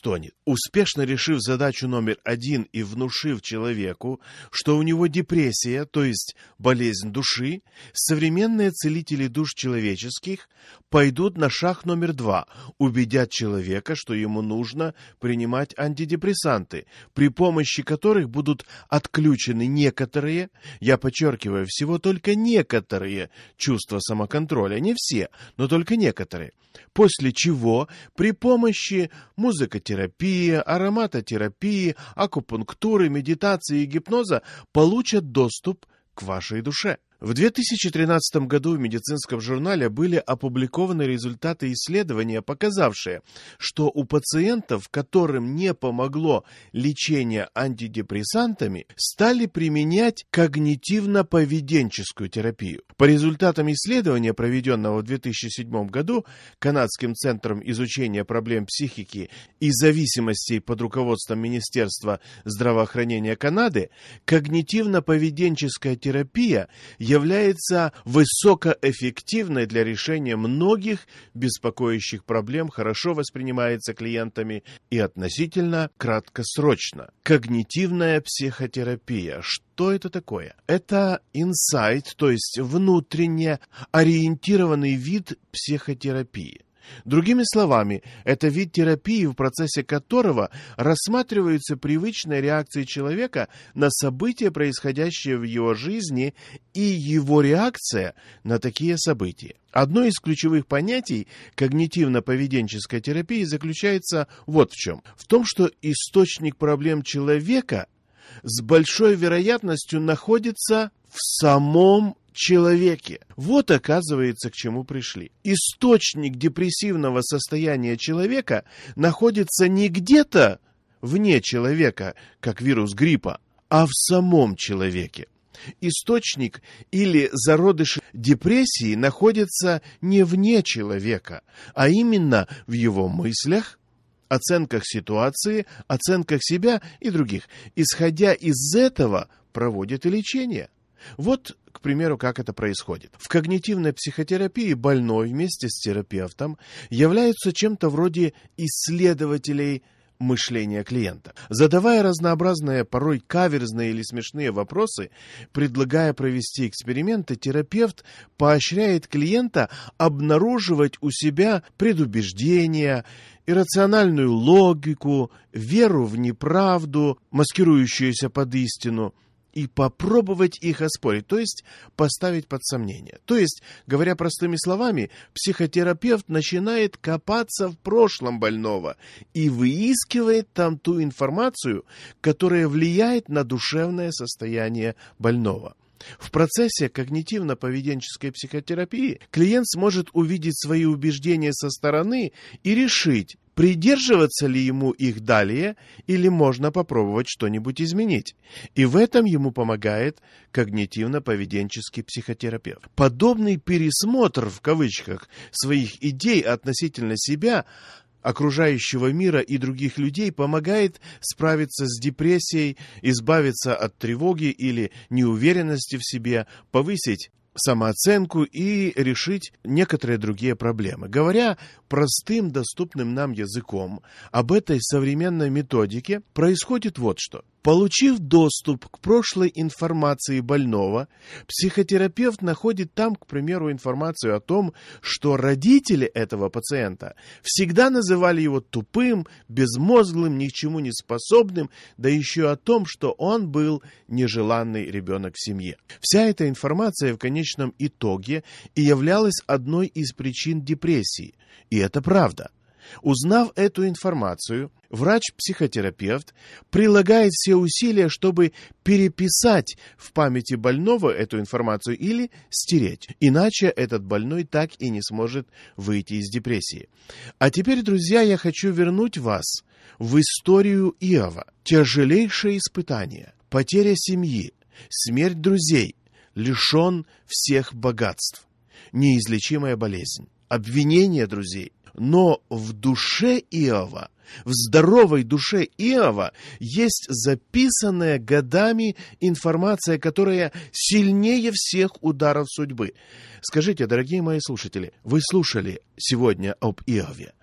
успешно решив задачу номер один и внушив человеку, что у него депрессия, то есть болезнь души, современные целители душ человеческих пойдут на шаг номер два, убедят человека, что ему нужно принимать антидепрессанты, при помощи которых будут отключены некоторые, я подчеркиваю, всего только некоторые чувства самоконтроля, не все, но только некоторые, после чего при помощи музыкотерапии, ароматотерапии, акупунктуры, медитации и гипноза получат доступ к вашей душе. В две тысячи тринадцатом году в медицинском журнале были опубликованы результаты исследования, показавшие, что у пациентов, которым не помогло лечение антидепрессантами, стали применять когнитивно-поведенческую терапию. По результатам исследования, проведенного в две тысячи седьмом году Канадским центром изучения проблем психики и зависимостей под руководством Министерства здравоохранения Канады, когнитивно-поведенческая терапия является высокоэффективной для решения многих беспокоящих проблем, хорошо воспринимается клиентами и относительно краткосрочно. Когнитивная психотерапия. Что это такое? Это инсайт, то есть внутренне ориентированный вид психотерапии. Другими словами, это вид терапии, в процессе которого рассматриваются привычные реакции человека на события, происходящие в его жизни, и его реакция на такие события. Одно из ключевых понятий когнитивно-поведенческой терапии заключается вот в чем. В том, что источник проблем человека с большой вероятностью находится в самом человеке. Вот, оказывается, к чему пришли. Источник депрессивного состояния человека находится не где-то вне человека, как вирус гриппа, а в самом человеке. Источник или зародыш депрессии находится не вне человека, а именно в его мыслях, оценках ситуации, оценках себя и других. Исходя из этого, проводят и лечение. Вот, к примеру, как это происходит. В когнитивной психотерапии больной вместе с терапевтом являются чем-то вроде исследователей мышления клиента. Задавая разнообразные, порой каверзные или смешные вопросы, предлагая провести эксперименты, терапевт поощряет клиента обнаруживать у себя предубеждения, иррациональную логику, веру в неправду, маскирующуюся под истину, и попробовать их оспорить, то есть поставить под сомнение. То есть, говоря простыми словами, психотерапевт начинает копаться в прошлом больного и выискивает там ту информацию, которая влияет на душевное состояние больного. В процессе когнитивно-поведенческой психотерапии клиент сможет увидеть свои убеждения со стороны и решить, придерживаться ли ему их далее или можно попробовать что-нибудь изменить. И в этом ему помогает когнитивно-поведенческий психотерапевт. Подобный пересмотр, в кавычках, своих идей относительно себя, окружающего мира и других людей помогает справиться с депрессией, избавиться от тревоги или неуверенности в себе, повысить самооценку и решить некоторые другие проблемы. Говоря простым, доступным нам языком об этой современной методике, происходит вот что. Получив доступ к прошлой информации больного, психотерапевт находит там, к примеру, информацию о том, что родители этого пациента всегда называли его тупым, безмозглым, ни к чему не способным, да еще о том, что он был нежеланный ребенок в семье. Вся эта информация в конечном итоге и являлась одной из причин депрессии. И это правда. Узнав эту информацию, врач-психотерапевт прилагает все усилия, чтобы переписать в памяти больного эту информацию или стереть. Иначе этот больной так и не сможет выйти из депрессии. А теперь, друзья, я хочу вернуть вас в историю Иова. Тяжелейшее испытание, потеря семьи, смерть друзей, лишен всех богатств, неизлечимая болезнь, обвинение друзей. Но в душе Иова, в здоровой душе Иова есть записанная годами информация, которая сильнее всех ударов судьбы. Скажите, дорогие мои слушатели, вы слушали сегодня об Иове?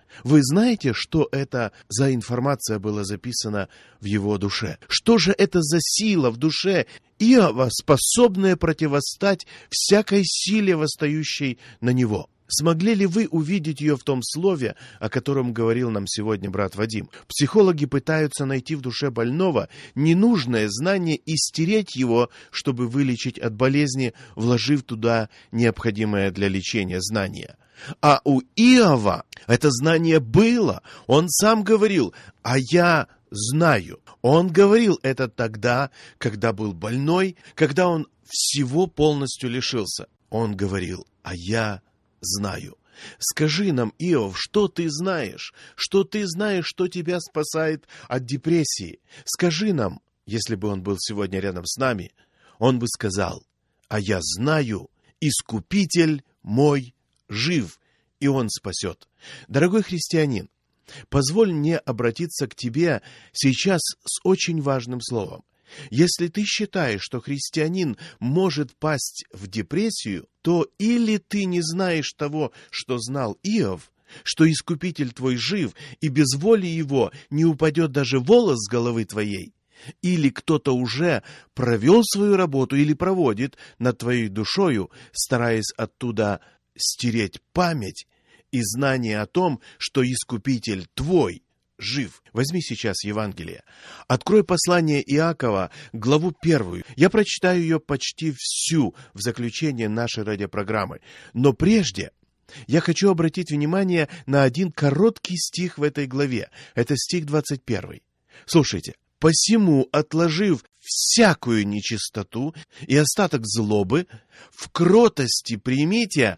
Вы знаете, что это за информация была записана в его душе? Что же это за сила в душе Иова, способная противостать всякой силе, восстающей на него? Смогли ли вы увидеть ее в том слове, о котором говорил нам сегодня брат Вадим? Психологи пытаются найти в душе больного ненужное знание и стереть его, чтобы вылечить от болезни, вложив туда необходимое для лечения знание. А у Иова это знание было. Он сам говорил: «А я знаю». Он говорил это тогда, когда был больной, когда он всего полностью лишился. Он говорил: «А я знаю». Скажи нам, Иов, что ты знаешь? Что ты знаешь, что тебя спасает от депрессии? Скажи нам, если бы он был сегодня рядом с нами, он бы сказал: «А я знаю, Искупитель мой жив, и Он спасет». Дорогой христианин, позволь мне обратиться к тебе сейчас с очень важным словом. Если ты считаешь, что христианин может пасть в депрессию, то или ты не знаешь того, что знал Иов, что Искупитель твой жив, и без воли его не упадет даже волос с головы твоей, или кто-то уже провел свою работу или проводит над твоей душою, стараясь оттуда стереть память и знание о том, что Искупитель твой жив. Возьми сейчас Евангелие. Открой послание Иакова, главу первую. Я прочитаю ее почти всю в заключение нашей радиопрограммы. Но прежде я хочу обратить внимание на один короткий стих в этой главе. Это стих двадцать первый. Слушайте. «Посему, отложив всякую нечистоту и остаток злобы, в кротости примите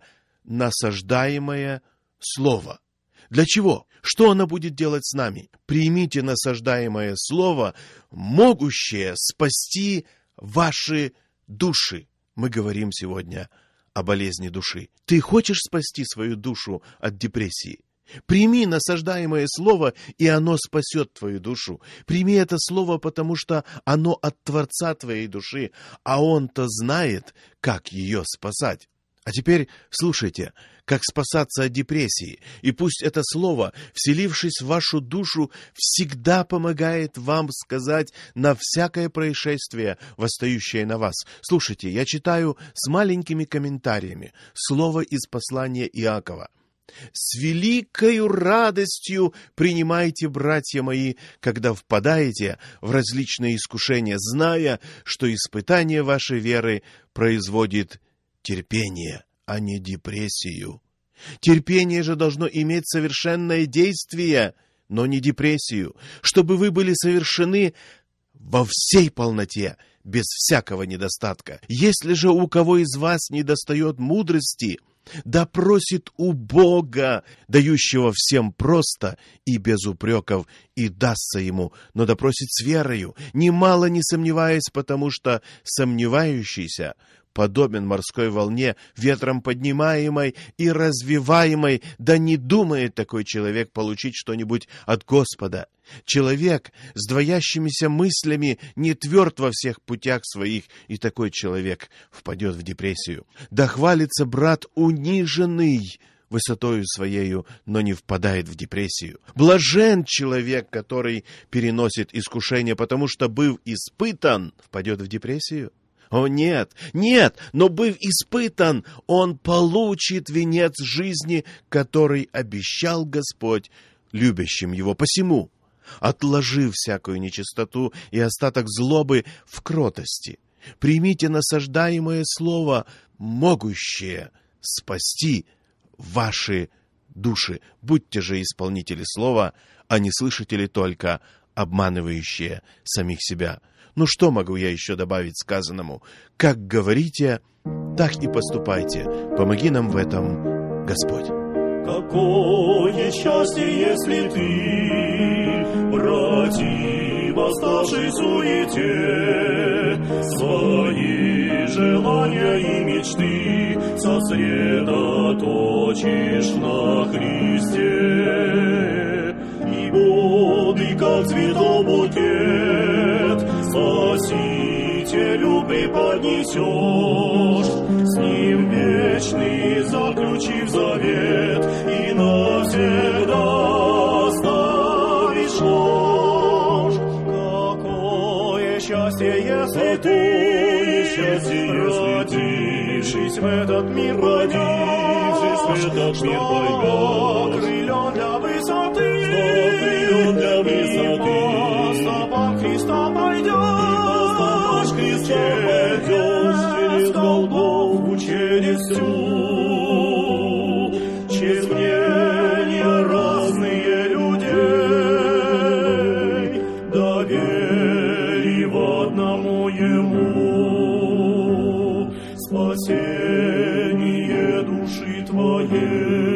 насаждаемое слово». Для чего? Что оно будет делать с нами? Примите насаждаемое слово, могущее спасти ваши души. Мы говорим сегодня о болезни души. Ты хочешь спасти свою душу от депрессии? Прими насаждаемое слово, и оно спасет твою душу. Прими это слово, потому что оно от Творца твоей души, а Он-то знает, как ее спасать. А теперь слушайте, как спасаться от депрессии. И пусть это слово, вселившись в вашу душу, всегда помогает вам сказать на всякое происшествие, восстающее на вас. Слушайте, я читаю с маленькими комментариями слово из послания Иакова. «С великою радостью принимайте, братья мои, когда впадаете в различные искушения, зная, что испытание вашей веры производит терпение, а не депрессию. Терпение же должно иметь совершенное действие, но не депрессию, чтобы вы были совершены во всей полноте, без всякого недостатка. Если же у кого из вас недостает мудрости, да просит у Бога, дающего всем просто и без упреков, и дастся ему, но да просит с верою, немало не сомневаясь, потому что сомневающийся подобен морской волне, ветром поднимаемой и развиваемой, да не думает такой человек получить что-нибудь от Господа. Человек с двоящимися мыслями не тверд во всех путях своих, и такой человек впадет в депрессию. Да хвалится брат униженный высотою своею, но не впадает в депрессию. Блажен человек, который переносит искушение, потому что, быв испытан, впадет в депрессию. О, нет, нет, но, быв испытан, он получит венец жизни, который обещал Господь любящим его. Посему, отложи всякую нечистоту и остаток злобы в кротости, примите насаждаемое слово, могущее спасти ваши души. Будьте же исполнители слова, а не слышатели только, обманывающие самих себя. Ну что могу я еще добавить сказанному? Как говорите, так и поступайте. Помоги нам в этом, Господь. Какое счастье, если ты, братья, восставший в суете, свои желания и мечты сосредоточишь на Христе, и бодрый, как цветов букет, Спасителю преподнесешь, с Ним вечный заключив завет, и навсегда родившись в этот мир, родившись в этот мир, поймешь, крылен для высоты, крылен для высоты, по стопам Христа пойдешь, Христа пойдешь через Голгофу, через всю, через мнения разные людей, доверие в одному Ему, спасение души твоей.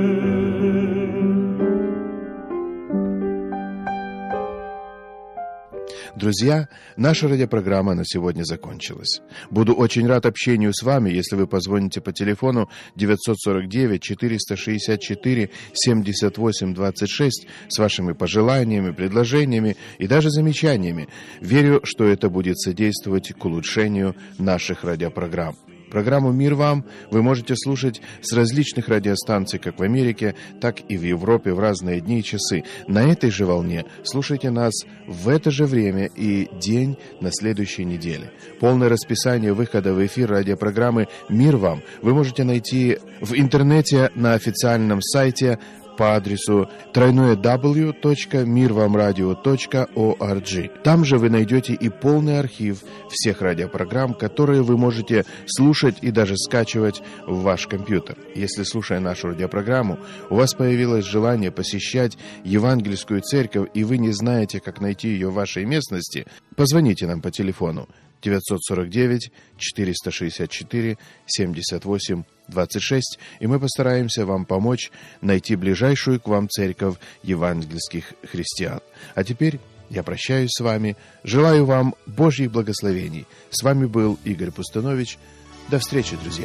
Друзья, наша радиопрограмма на сегодня закончилась. Буду очень рад общению с вами, если вы позвоните по телефону девятьсот сорок девять четыреста шестьдесят четыре семьдесят восемь двадцать шесть с вашими пожеланиями, предложениями и даже замечаниями. Верю, что это будет содействовать к улучшению наших радиопрограмм. Программу «Мир вам» вы можете слушать с различных радиостанций как в Америке, так и в Европе в разные дни и часы. На этой же волне слушайте нас в это же время и день на следующей неделе. Полное расписание выхода в эфир радиопрограммы «Мир вам» вы можете найти в интернете на официальном сайте по адресу дабл ю дабл ю дабл ю точка мир вам радио точка орг. Там же вы найдете и полный архив всех радиопрограмм, которые вы можете слушать и даже скачивать в ваш компьютер. Если, слушая нашу радиопрограмму, у вас появилось желание посещать Евангельскую церковь, и вы не знаете, как найти ее в вашей местности, позвоните нам по телефону девятьсот сорок девять четыреста шестьдесят четыре семьдесят восемь двадцать шесть, и мы постараемся вам помочь найти ближайшую к вам церковь евангельских христиан. А теперь я прощаюсь с вами, желаю вам Божьих благословений. С вами был Игорь Пустунович. До встречи, друзья!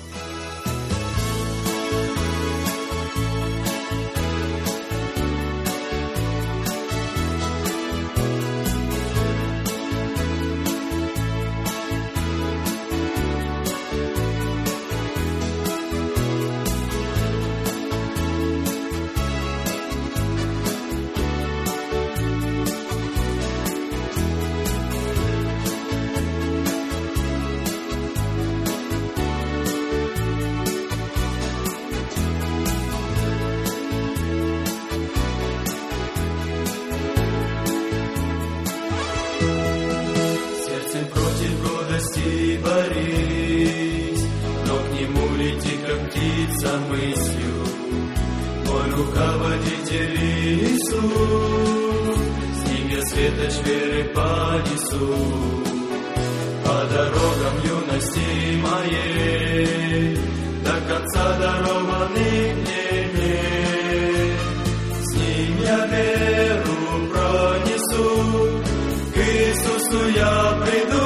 борись, но к нему лети, как птица мыслью. Мой руководитель Иисус, с ним я светоч веры понесу. По дорогам юности моей, до конца дарованных мне нет. С ним я веру пронесу, к Иисусу я приду.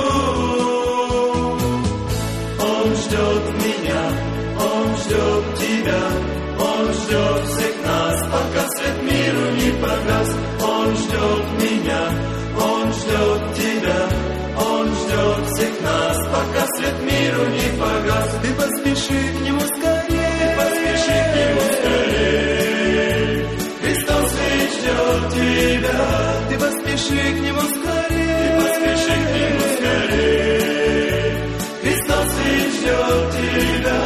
Он ждет меня, Он ждет тебя, Он ждет всех нас, пока свет миру не погас. Он ждет меня, Он ждет тебя, Он ждет всех нас, пока свет миру не погас. Ты поспеши к Нему скорее, ты поспеши к Нему скорее. Христос ведь ждет тебя, ты поспеши к Нему скорее, ты поспеши к Нему скорее. Христос ведь ждет тебя.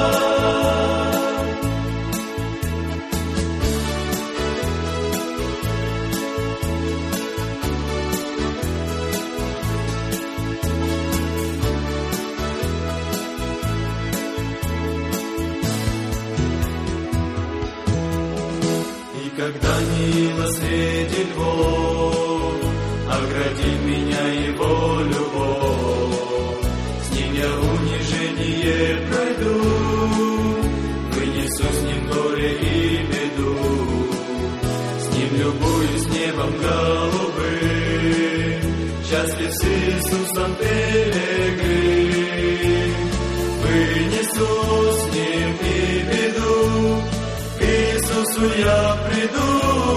Когда Нила среди львов, огради меня Его любовь. С Ним я унижение пройду, вынесу с Ним горе и беду. С Ним любуюсь небом голубым, счастлив с Иисусом пилигрим. Вынесу с Ним и беду, к Иисусу я приду.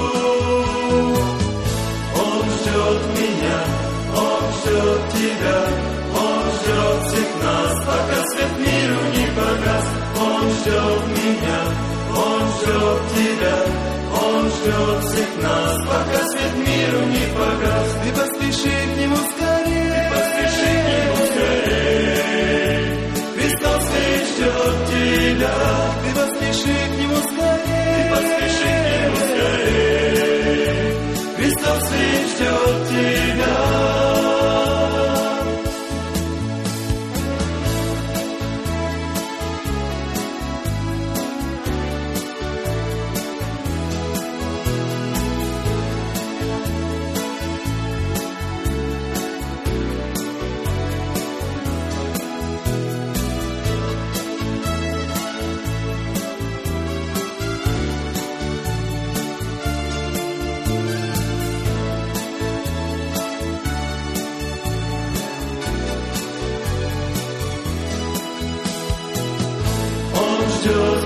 Он ждет меня, Он ждет тебя, Он ждет всех нас, пока свет миру не погас. Он ждет меня, Он ждет тебя, Он ждет всех нас, пока свет миру не погас. Ты поспеши к Нему скорее, ты поспеши к Нему скорее. Христос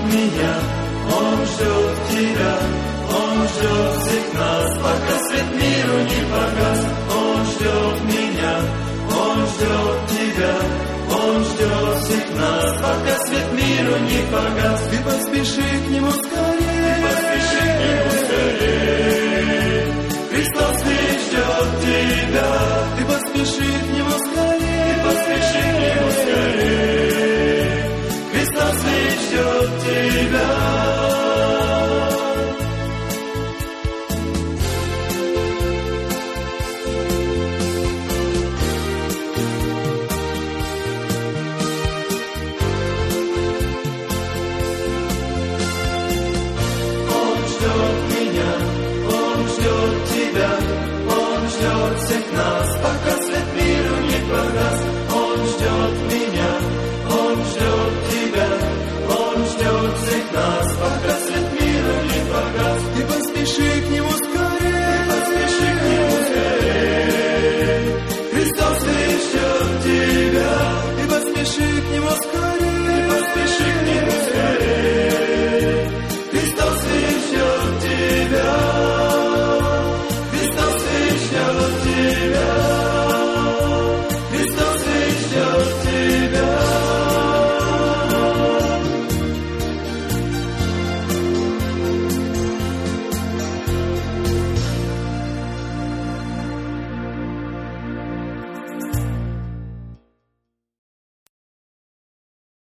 меня, Он ждет тебя, Он ждет всех нас, пока свет миру не погас. Он ждет меня, Он ждет тебя, Он ждет всех нас, пока свет миру не погас. Ты поспеши к Нему скорее, ты поспеши к Нему скорее. Христос ведь ждет тебя, ты поспеши к Нему скорее, ты поспеши к Нему скорее. Христос ведь ждет тебя. Всех нас, пока